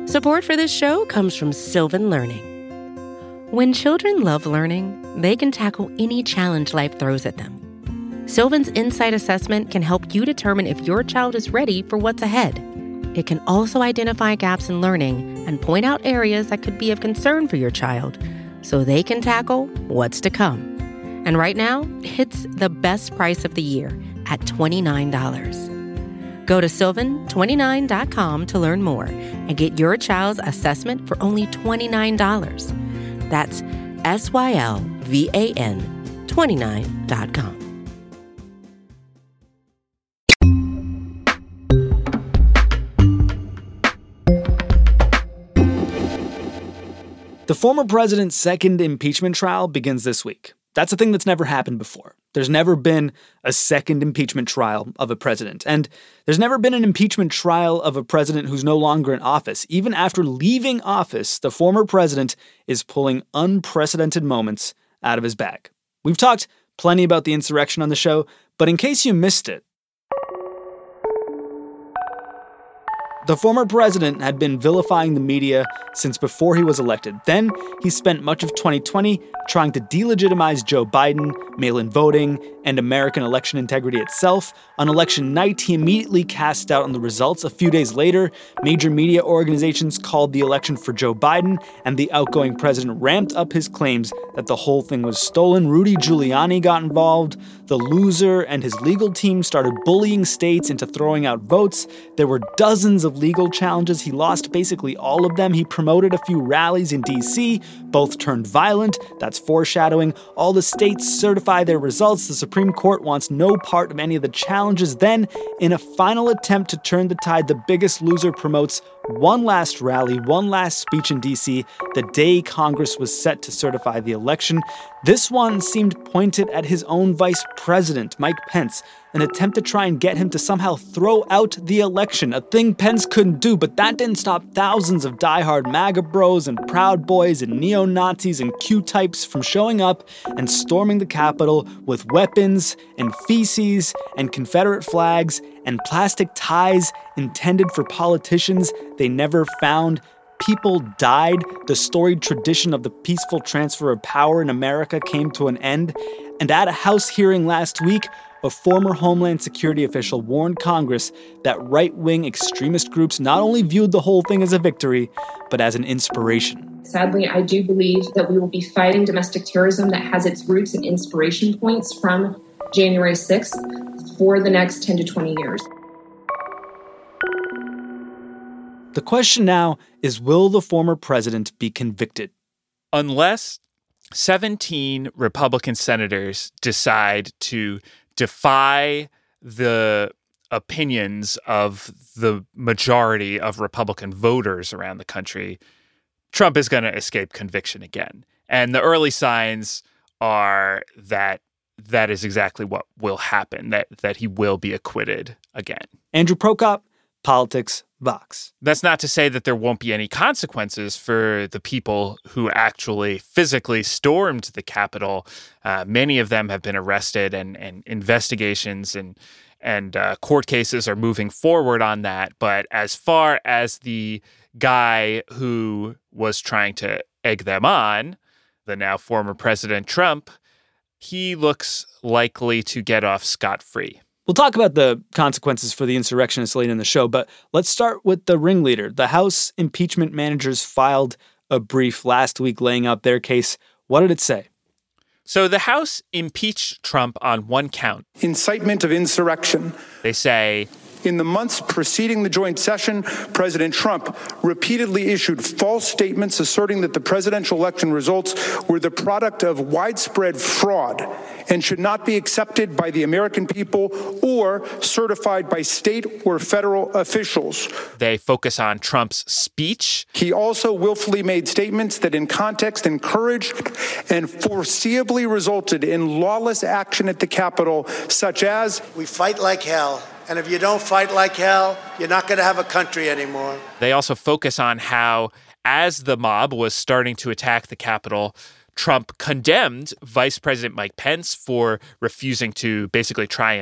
Support for this show comes from Sylvan Learning. When children love learning, they can tackle any challenge life throws at them. Sylvan's Insight Assessment can help you determine if your child is ready for what's ahead. It can also identify gaps in learning and point out areas that could be of concern for your child so they can tackle what's to come. And right now, it's the best price of the year at $29. Go to sylvan29.com to learn more and get your child's assessment for only $29. That's SYLVAN 29.com. The former president's second impeachment trial begins this week. That's a thing that's never happened before. There's never been a second impeachment trial of a president. And there's never been an impeachment trial of a president who's no longer in office. Even after leaving office, the former president is pulling unprecedented moments out of his bag. We've talked plenty about the insurrection on the show, but in case you missed it, the former president had been vilifying the media since before he was elected. Then he spent much of 2020 trying to delegitimize Joe Biden, mail-in voting, and American election integrity itself. On election night, he immediately cast doubt on the results. A few days later, major media organizations called the election for Joe Biden, and the outgoing president ramped up his claims that the whole thing was stolen. Rudy Giuliani got involved. The loser and his legal team started bullying states into throwing out votes. There were dozens of legal challenges. He lost basically all of them. He promoted a few rallies in D.C. Both turned violent. That's foreshadowing. All the states certify their results. The Supreme Court wants no part of any of the challenges. Then, in a final attempt to turn the tide, the biggest loser promotes one last rally, one last speech in D.C. the day Congress was set to certify the election. This one seemed pointed at his own vice president, Mike Pence, an attempt to try and get him to somehow throw out the election, a thing Pence couldn't do, but that didn't stop thousands of diehard MAGA bros and Proud Boys and neo-Nazis and Q-types from showing up and storming the Capitol with weapons and feces and Confederate flags and plastic ties intended for politicians they never found. People died. The storied tradition of the peaceful transfer of power in America came to an end. And at a House hearing last week, a former Homeland Security official warned Congress that right-wing extremist groups not only viewed the whole thing as a victory, but as an inspiration. Sadly, I do believe that we will be fighting domestic terrorism that has its roots and inspiration points from January 6th for the next 10 to 20 years. The question now is, will the former president be convicted? Unless 17 Republican senators decide to defy the opinions of the majority of Republican voters around the country, Trump is going to escape conviction again. And the early signs are that that is exactly what will happen, that he will be acquitted again. Andrew Prokop, Politics, Vox. That's not to say that there won't be any consequences for the people who actually physically stormed the Capitol. Many of them have been arrested, and investigations and court cases are moving forward on that. But as far as the guy who was trying to egg them on, the now former President Trump, he looks likely to get off scot-free. We'll talk about the consequences for the insurrectionists later in the show, but let's start with the ringleader. The House impeachment managers filed a brief last week laying out their case. What did it say? So the House impeached Trump on one count. Incitement of insurrection. They say, in the months preceding the joint session, President Trump repeatedly issued false statements asserting that the presidential election results were the product of widespread fraud and should not be accepted by the American people or certified by state or federal officials. They focus on Trump's speech. He also willfully made statements that in context encouraged and foreseeably resulted in lawless action at the Capitol, such as, "We fight like hell. And if you don't fight like hell, you're not going to have a country anymore." They also focus on how, as the mob was starting to attack the Capitol, Trump condemned Vice President Mike Pence for refusing to basically try and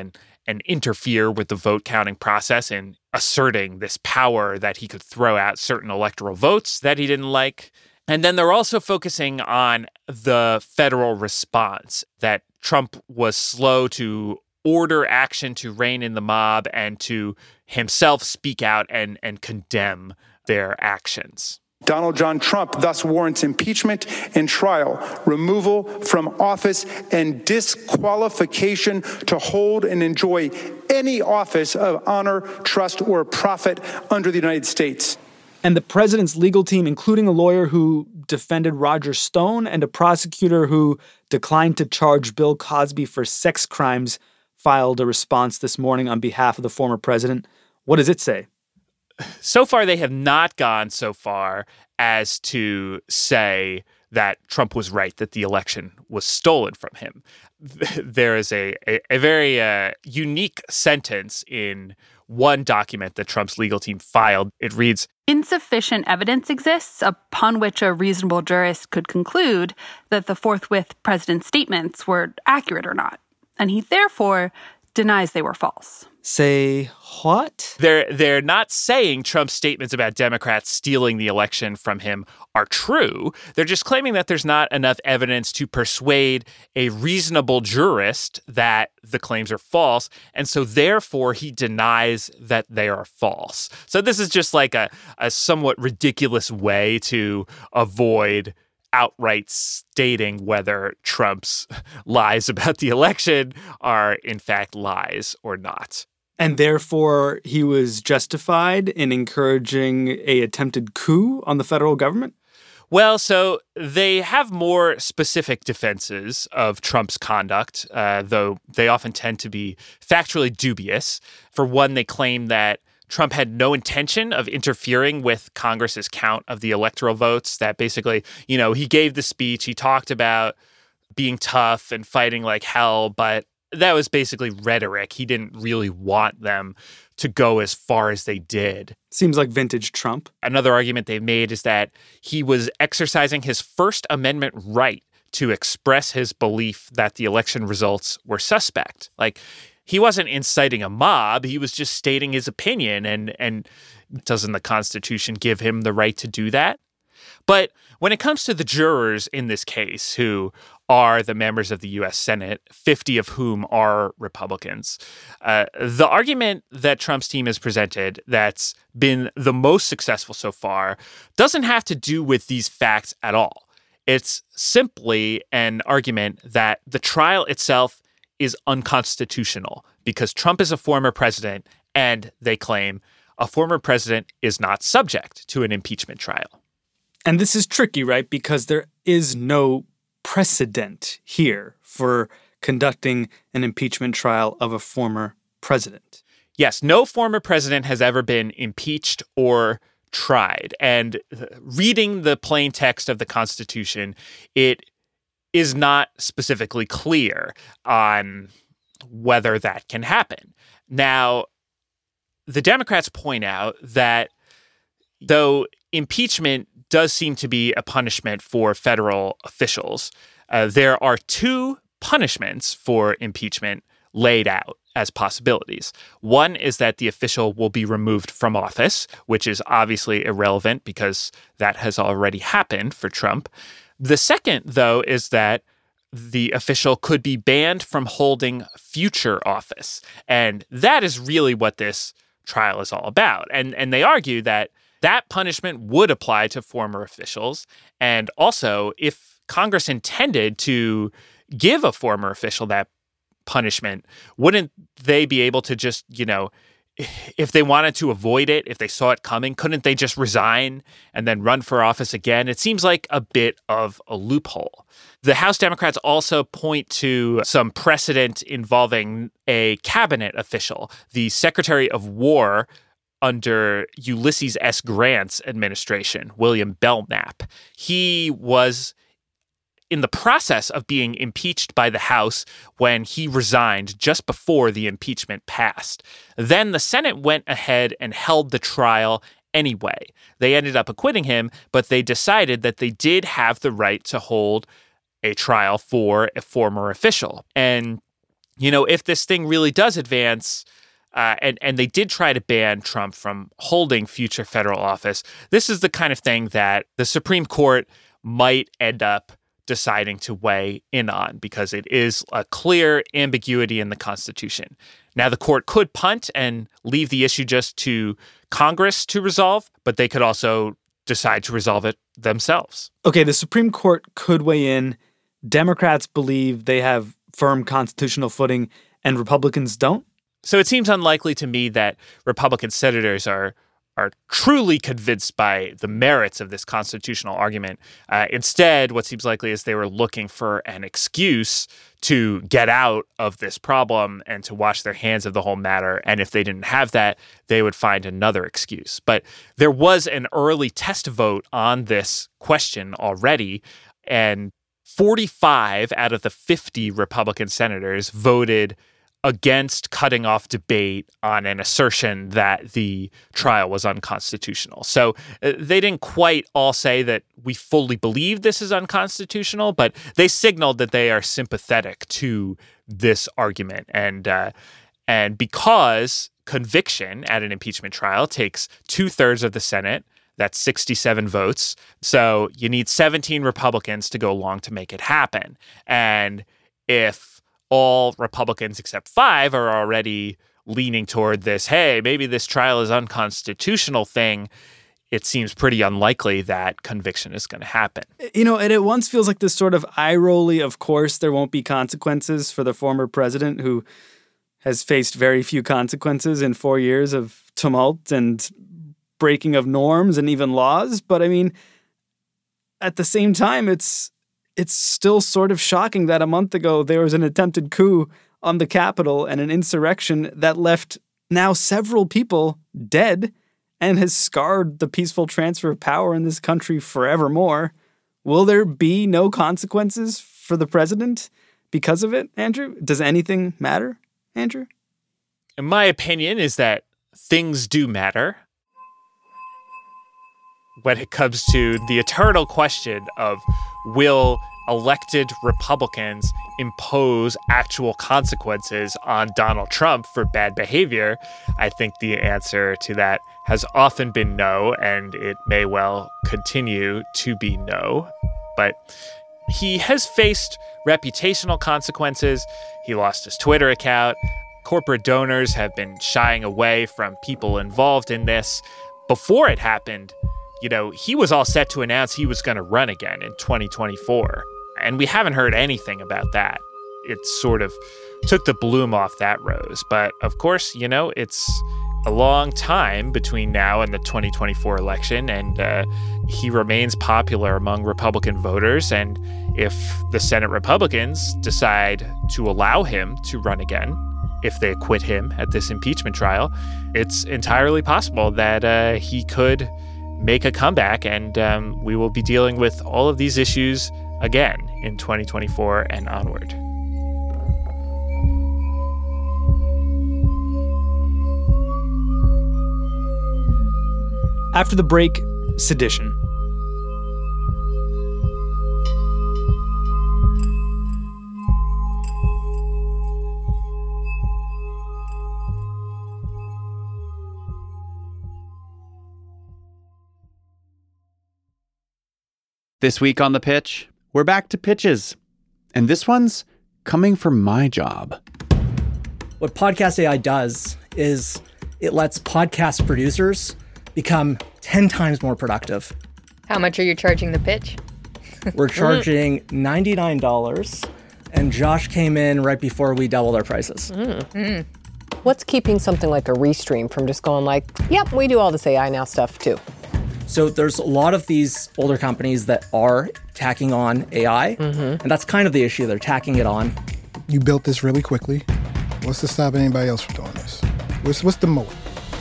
and interfere with the vote counting process and asserting this power that he could throw out certain electoral votes that he didn't like. And then they're also focusing on the federal response, that Trump was slow to order action to rein in the mob and to himself speak out and condemn their actions. Donald John Trump thus warrants impeachment and trial, removal from office, and disqualification to hold and enjoy any office of honor, trust, or profit under the United States. And the president's legal team, including a lawyer who defended Roger Stone and a prosecutor who declined to charge Bill Cosby for sex crimes, filed a response this morning on behalf of the former president. What does it say? So far, they have not gone so far as to say that Trump was right, that the election was stolen from him. There is a very unique sentence in one document that Trump's legal team filed. It reads, "Insufficient evidence exists upon which a reasonable jurist could conclude that the forthwith president's statements were accurate or not, and he therefore denies they were false." Say what? They're not saying Trump's statements about Democrats stealing the election from him are true. They're just claiming that there's not enough evidence to persuade a reasonable jurist that the claims are false, and so therefore he denies that they are false. So this is just like a somewhat ridiculous way to avoid outright stating whether Trump's lies about the election are in fact lies or not. And therefore, he was justified in encouraging an attempted coup on the federal government? Well, so they have more specific defenses of Trump's conduct, though they often tend to be factually dubious. For one, they claim that Trump had no intention of interfering with Congress's count of the electoral votes, that basically, he gave the speech, he talked about being tough and fighting like hell, but that was basically rhetoric. He didn't really want them to go as far as they did. Seems like vintage Trump. Another argument they've made is that he was exercising his First Amendment right to express his belief that the election results were suspect. Like, he wasn't inciting a mob. He was just stating his opinion. And doesn't the Constitution give him the right to do that? But when it comes to the jurors in this case, who are the members of the U.S. Senate, 50 of whom are Republicans, the argument that Trump's team has presented that's been the most successful so far doesn't have to do with these facts at all. It's simply an argument that the trial itself is unconstitutional because Trump is a former president, and they claim a former president is not subject to an impeachment trial. And this is tricky, right? Because there is no precedent here for conducting an impeachment trial of a former president. Yes, no former president has ever been impeached or tried. And reading the plain text of the Constitution, it is not specifically clear on whether that can happen. Now, the Democrats point out that though impeachment does seem to be a punishment for federal officials, there are two punishments for impeachment laid out as possibilities. One is that the official will be removed from office, which is obviously irrelevant because that has already happened for Trump. The second, though, is that the official could be banned from holding future office. And that is really what this trial is all about. And they argue that that punishment would apply to former officials. And also, if Congress intended to give a former official that punishment, wouldn't they be able to just, if they wanted to avoid it, if they saw it coming, couldn't they just resign and then run for office again? It seems like a bit of a loophole. The House Democrats also point to some precedent involving a cabinet official, the Secretary of War under Ulysses S. Grant's administration, William Belknap. He was in the process of being impeached by the House when he resigned just before the impeachment passed. Then the Senate went ahead and held the trial anyway. They ended up acquitting him, but they decided that they did have the right to hold a trial for a former official. And if this thing really does advance, and they did try to ban Trump from holding future federal office, this is the kind of thing that the Supreme Court might end up deciding to weigh in on because it is a clear ambiguity in the Constitution. Now, the court could punt and leave the issue just to Congress to resolve, but they could also decide to resolve it themselves. Okay, the Supreme Court could weigh in. Democrats believe they have firm constitutional footing and Republicans don't? So it seems unlikely to me that Republican senators are truly convinced by the merits of this constitutional argument. Instead, what seems likely is they were looking for an excuse to get out of this problem and to wash their hands of the whole matter. And if they didn't have that, they would find another excuse. But there was an early test vote on this question already, and 45 out of the 50 Republican senators voted against cutting off debate on an assertion that the trial was unconstitutional. So they didn't quite all say that we fully believe this is unconstitutional, but they signaled that they are sympathetic to this argument. And because conviction at an impeachment trial takes 2/3 of the Senate, that's 67 votes. So you need 17 Republicans to go along to make it happen. And if all Republicans except 5 are already leaning toward this, hey, maybe this trial is unconstitutional thing, it seems pretty unlikely that conviction is going to happen. And it once feels like this sort of eye-rolly, of course there won't be consequences for the former president who has faced very few consequences in 4 years of tumult and breaking of norms and even laws. But I mean, at the same time, it's still sort of shocking that a month ago there was an attempted coup on the Capitol and an insurrection that left now several people dead and has scarred the peaceful transfer of power in this country forevermore. Will there be no consequences for the president because of it, Andrew? Does anything matter, Andrew? In my opinion is that things do matter when it comes to the eternal question of will elected Republicans impose actual consequences on Donald Trump for bad behavior. I think the answer to that has often been no, and it may well continue to be no. But he has faced reputational consequences. He lost his Twitter account. Corporate donors have been shying away from people involved in this. Before it happened, he was all set to announce he was going to run again in 2024. And we haven't heard anything about that. It sort of took the bloom off that rose. But of course, it's a long time between now and the 2024 election. And he remains popular among Republican voters. And if the Senate Republicans decide to allow him to run again, if they acquit him at this impeachment trial, it's entirely possible that he could make a comeback, and we will be dealing with all of these issues again in 2024 and onward. After the break, sedition. This week on The Pitch, we're back to pitches. And this one's coming from my job. What Podcast AI does is it lets podcast producers become 10 times more productive. How much are you charging The Pitch? We're charging $99, and Josh came in right before we doubled our prices. What's keeping something like a Restream from just going like, yep, we do all this AI now stuff too? So there's a lot of these older companies that are tacking on AI, and that's kind of the issue. They're tacking it on. You built this really quickly. What's to stop anybody else from doing this? What's the moat?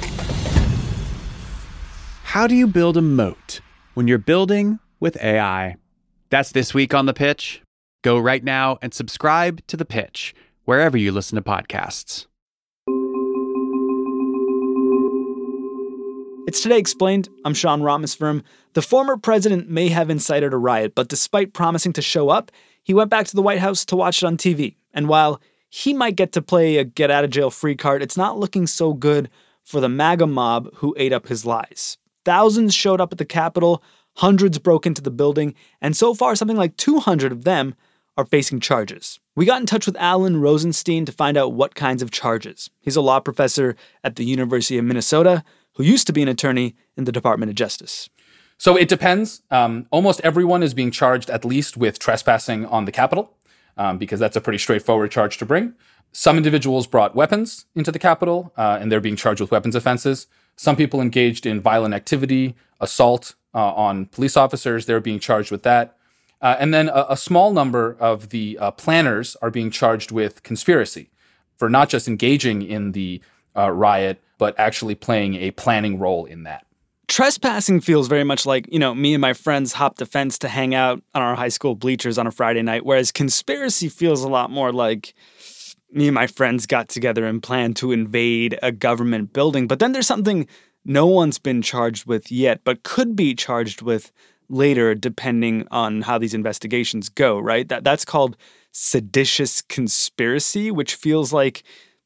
How do you build a moat when you're building with AI? That's this week on The Pitch. Go right now and subscribe to The Pitch, wherever you listen to podcasts. It's Today Explained. I'm Sean Rameswaram. The former president may have incited a riot, but despite promising to show up, he went back to the White House to watch it on TV. And while he might get to play a get-out-of-jail-free card. It's not looking so good for the MAGA mob who ate up his lies. Thousands showed up at the Capitol, hundreds broke into the building, and so far something like 200 of them are facing charges. We got in touch with Alan Rosenstein to find out what kinds of charges. He's a law professor at the University of Minnesota who used to be an attorney in the Department of Justice. So it depends. Almost everyone is being charged at least with trespassing on the Capitol, because that's a pretty straightforward charge to bring. Some individuals brought weapons into the Capitol, and they're being charged with weapons offenses. Some people engaged in violent activity, assault on police officers, they're being charged with that. And then a small number of the planners are being charged with conspiracy for not just engaging in the riot, but actually playing a planning role in that. Trespassing feels very much like, me and my friends hopped the fence to hang out on our high school bleachers on a Friday night, whereas conspiracy feels a lot more like me and my friends got together and planned to invade a government building. But then there's something no one's been charged with yet, but could be charged with later, depending on how these investigations go, right? That's called seditious conspiracy, which feels like,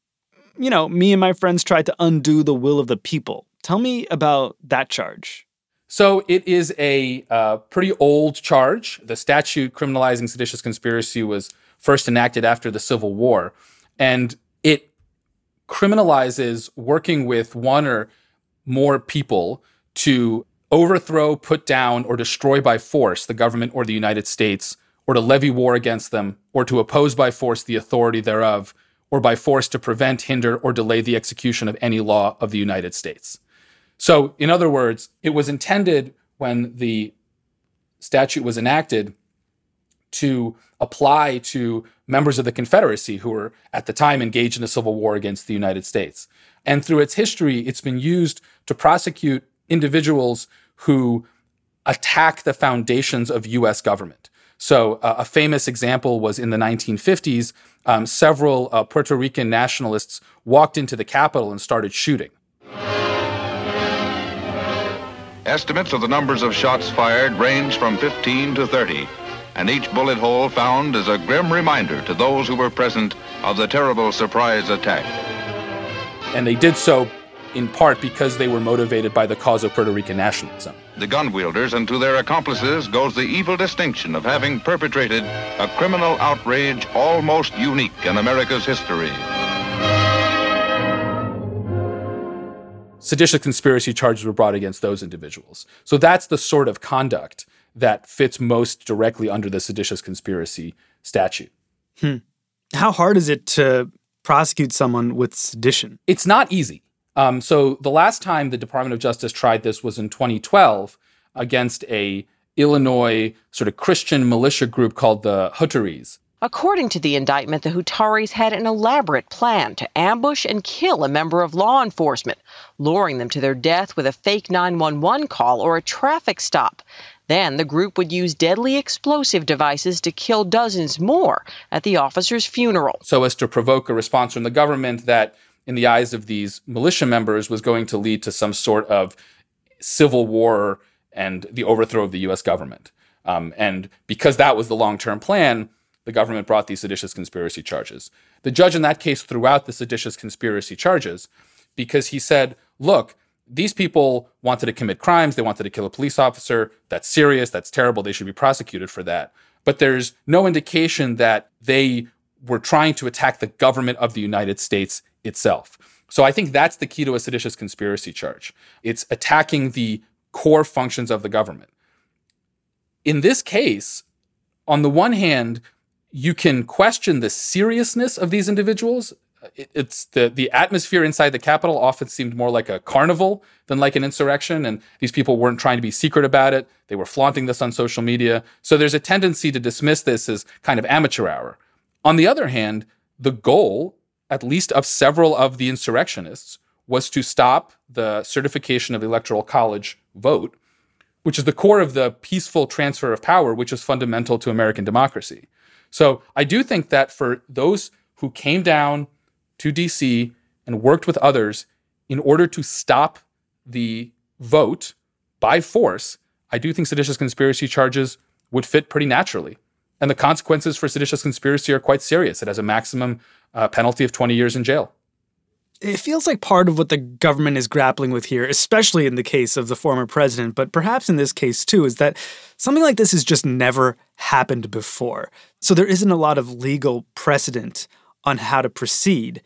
me and my friends tried to undo the will of the people. Tell me about that charge. So it is a pretty old charge. The statute criminalizing seditious conspiracy was first enacted after the Civil War, and it criminalizes working with one or more people to overthrow, put down, or destroy by force the government or the United States, or to levy war against them, or to oppose by force the authority thereof, or by force to prevent, hinder, or delay the execution of any law of the United States. So, in other words, it was intended when the statute was enacted to apply to members of the Confederacy who were at the time engaged in a civil war against the United States. And through its history, it's been used to prosecute individuals who attack the foundations of U.S. government. So a famous example was in the 1950s, several Puerto Rican nationalists walked into the Capitol and started shooting. Estimates of the numbers of shots fired range from 15 to 30, and each bullet hole found is a grim reminder to those who were present of the terrible surprise attack. And they did so in part because they were motivated by the cause of Puerto Rican nationalism. The gun wielders and to their accomplices goes the evil distinction of having perpetrated a criminal outrage almost unique in America's history. Seditious conspiracy charges were brought against those individuals. So that's the sort of conduct that fits most directly under the seditious conspiracy statute. How hard is it to prosecute someone with sedition? It's not easy. So the last time the Department of Justice tried this was in 2012 against a Illinois sort of Christian militia group called the Hutaris. According to the indictment, the Hutaris had an elaborate plan to ambush and kill a member of law enforcement, luring them to their death with a fake 911 call or a traffic stop. Then the group would use deadly explosive devices to kill dozens more at the officer's funeral. So as to provoke a response from the government that, in the eyes of these militia members, was going to lead to some sort of civil war and the overthrow of the U.S. government. And because that was the long-term plan, the government brought these seditious conspiracy charges. The judge in that case threw out the seditious conspiracy charges because he said, look, these people wanted to commit crimes. They wanted to kill a police officer. That's serious. That's terrible. They should be prosecuted for that. But there's no indication that they were trying to attack the government of the United States itself. So I think that's the key to a seditious conspiracy charge. It's attacking the core functions of the government. In this case, on the one hand, you can question the seriousness of these individuals. It's the atmosphere inside the Capitol often seemed more like a carnival than like an insurrection, and these people weren't trying to be secret about it. They were flaunting this on social media. So there's a tendency to dismiss this as kind of amateur hour. On the other hand, the goal, at least of several of the insurrectionists, was to stop the certification of the Electoral College vote, which is the core of the peaceful transfer of power, which is fundamental to American democracy. So I do think that for those who came down to DC and worked with others in order to stop the vote by force, I do think seditious conspiracy charges would fit pretty naturally. And the consequences for seditious conspiracy are quite serious. It has a maximum penalty of 20 years in jail. It feels like part of what the government is grappling with here, especially in the case of the former president, but perhaps in this case too, is that something like this has just never happened before. So there isn't a lot of legal precedent on how to proceed.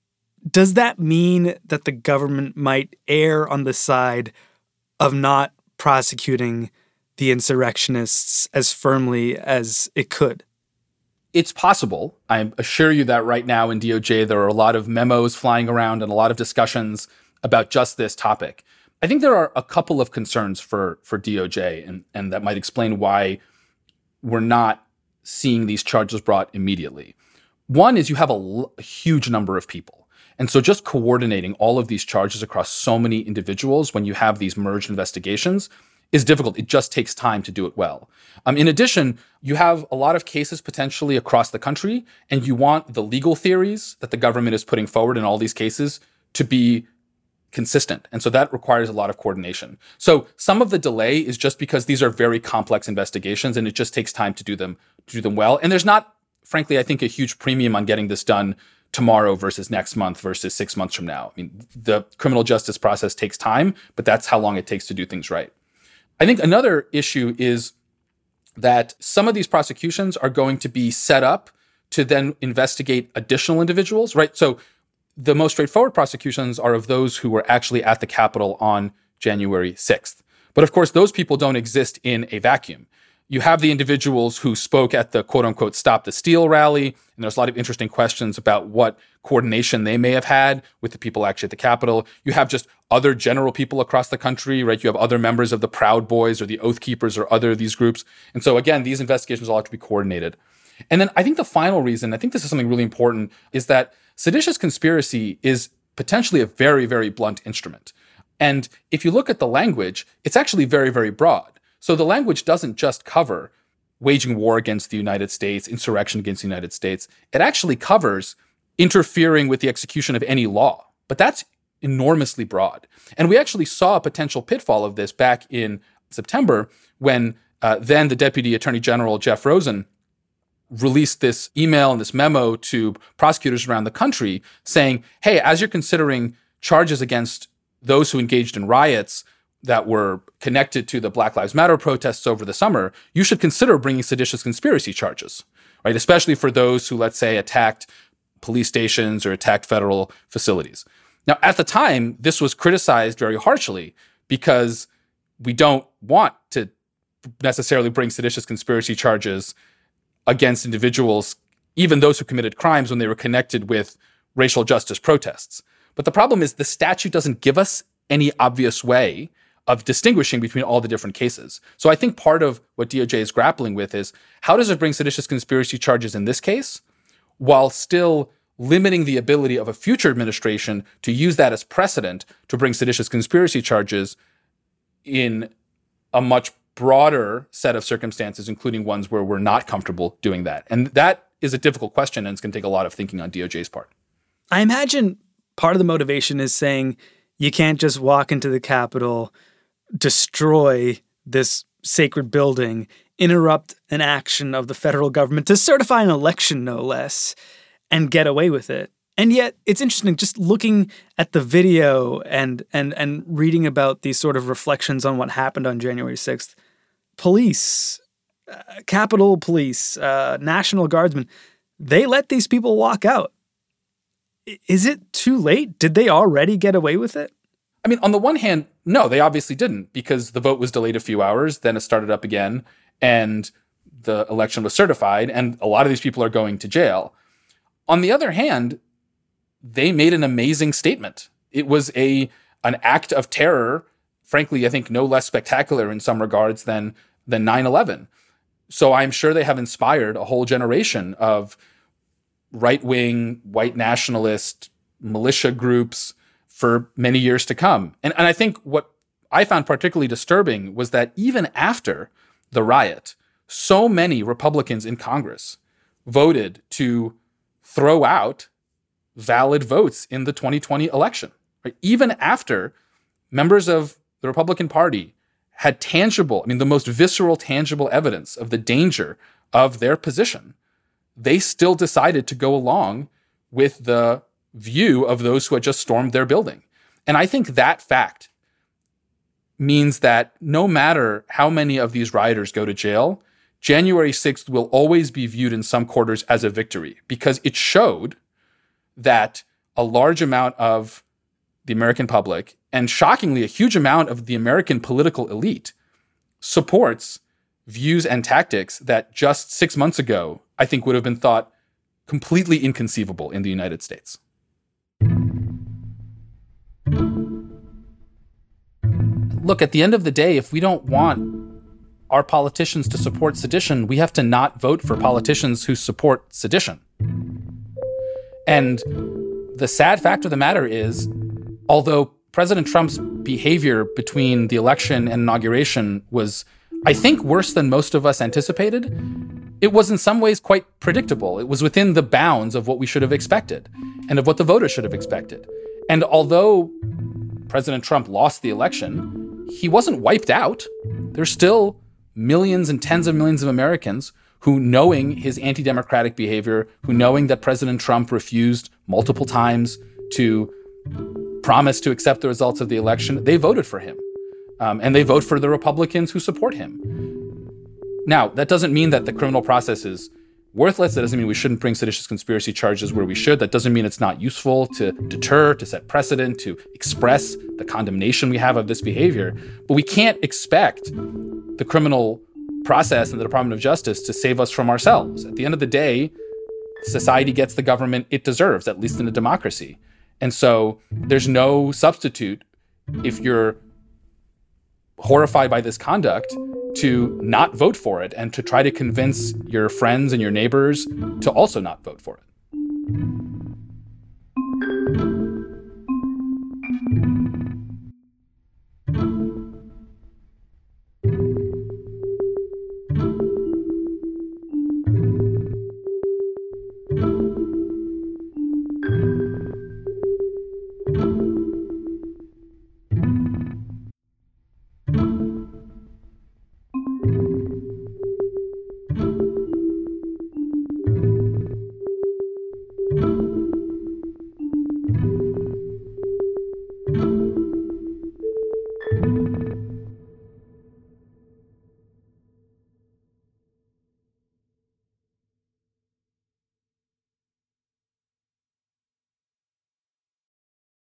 Does that mean that the government might err on the side of not prosecuting the insurrectionists as firmly as it could? It's possible. I assure you that right now in DOJ, there are a lot of memos flying around and a lot of discussions about just this topic. I think there are a couple of concerns for DOJ, and that might explain why we're not seeing these charges brought immediately. One is you have a huge number of people. And so just coordinating all of these charges across so many individuals when you have these merged investigations is difficult. It just takes time to do it well. In addition, you have a lot of cases potentially across the country, and you want the legal theories that the government is putting forward in all these cases to be consistent. And so that requires a lot of coordination. So some of the delay is just because these are very complex investigations, and it just takes time to do them well. And there's not, frankly, I think, a huge premium on getting this done tomorrow versus next month versus 6 months from now. I mean, the criminal justice process takes time, but that's how long it takes to do things right. I think another issue is that some of these prosecutions are going to be set up to then investigate additional individuals, right? So the most straightforward prosecutions are of those who were actually at the Capitol on January 6th. But of course, those people don't exist in a vacuum. You have the individuals who spoke at the quote unquote Stop the Steal rally. And there's a lot of interesting questions about what coordination they may have had with the people actually at the Capitol. You have just other general people across the country, right? You have other members of the Proud Boys or the Oath Keepers or other of these groups. And so again, these investigations all have to be coordinated. And then I think the final reason, I think this is something really important, is that seditious conspiracy is potentially a very, very blunt instrument. And if you look at the language, it's actually very, very broad. So the language doesn't just cover waging war against the United States, insurrection against the United States. It actually covers interfering with the execution of any law. But that's enormously broad. And we actually saw a potential pitfall of this back in September when then the Deputy Attorney General, Jeff Rosen, released this email and this memo to prosecutors around the country saying, hey, as you're considering charges against those who engaged in riots that were connected to the Black Lives Matter protests over the summer, you should consider bringing seditious conspiracy charges, right? Especially for those who, let's say, attacked police stations or attacked federal facilities. Now, at the time, this was criticized very harshly because we don't want to necessarily bring seditious conspiracy charges against individuals, even those who committed crimes when they were connected with racial justice protests. But the problem is the statute doesn't give us any obvious way of distinguishing between all the different cases. So I think part of what DOJ is grappling with is how does it bring seditious conspiracy charges in this case while still limiting the ability of a future administration to use that as precedent to bring seditious conspiracy charges in a much broader set of circumstances, including ones where we're not comfortable doing that. And that is a difficult question, and it's going to take a lot of thinking on DOJ's part. I imagine part of the motivation is saying you can't just walk into the Capitol, destroy this sacred building, interrupt an action of the federal government to certify an election, no less, and get away with it. And yet, it's interesting just looking at the video and reading about these sort of reflections on what happened on January 6th. Police, Capitol Police, National Guardsmen, they let these people walk out. Is it too late? Did they already get away with it? I mean, on the one hand, no, they obviously didn't, because the vote was delayed a few hours, then it started up again, and the election was certified, and a lot of these people are going to jail. On the other hand, they made an amazing statement. It was an act of terror, frankly, I think no less spectacular in some regards than 9/11. So I'm sure they have inspired a whole generation of right-wing, white nationalist militia groups for many years to come. And I think what I found particularly disturbing was that even after the riot, so many Republicans in Congress voted to throw out valid votes in the 2020 election. Right? Even after members of the Republican Party had the most visceral, tangible evidence of the danger of their position, they still decided to go along with the view of those who had just stormed their building. And I think that fact means that no matter how many of these rioters go to jail, January 6th will always be viewed in some quarters as a victory, because it showed that a large amount of the American public, and shockingly, a huge amount of the American political elite, supports views and tactics that just 6 months ago, I think, would have been thought completely inconceivable in the United States. Look, at the end of the day, if we don't want our politicians to support sedition, we have to not vote for politicians who support sedition. And the sad fact of the matter is, although President Trump's behavior between the election and inauguration was, I think, worse than most of us anticipated, it was in some ways quite predictable. It was within the bounds of what we should have expected and of what the voters should have expected. And although President Trump lost the election, he wasn't wiped out. There's still millions and tens of millions of Americans who, knowing his anti-democratic behavior, who knowing that President Trump refused multiple times to promise to accept the results of the election, they voted for him. And they vote for the Republicans who support him. Now, that doesn't mean that the criminal process is worthless. That doesn't mean we shouldn't bring seditious conspiracy charges where we should. That doesn't mean it's not useful to deter, to set precedent, to express the condemnation we have of this behavior. But we can't expect the criminal process and the Department of Justice to save us from ourselves. At the end of the day, society gets the government it deserves, at least in a democracy. And so there's no substitute, if you're horrified by this conduct, to not vote for it and to try to convince your friends and your neighbors to also not vote for it.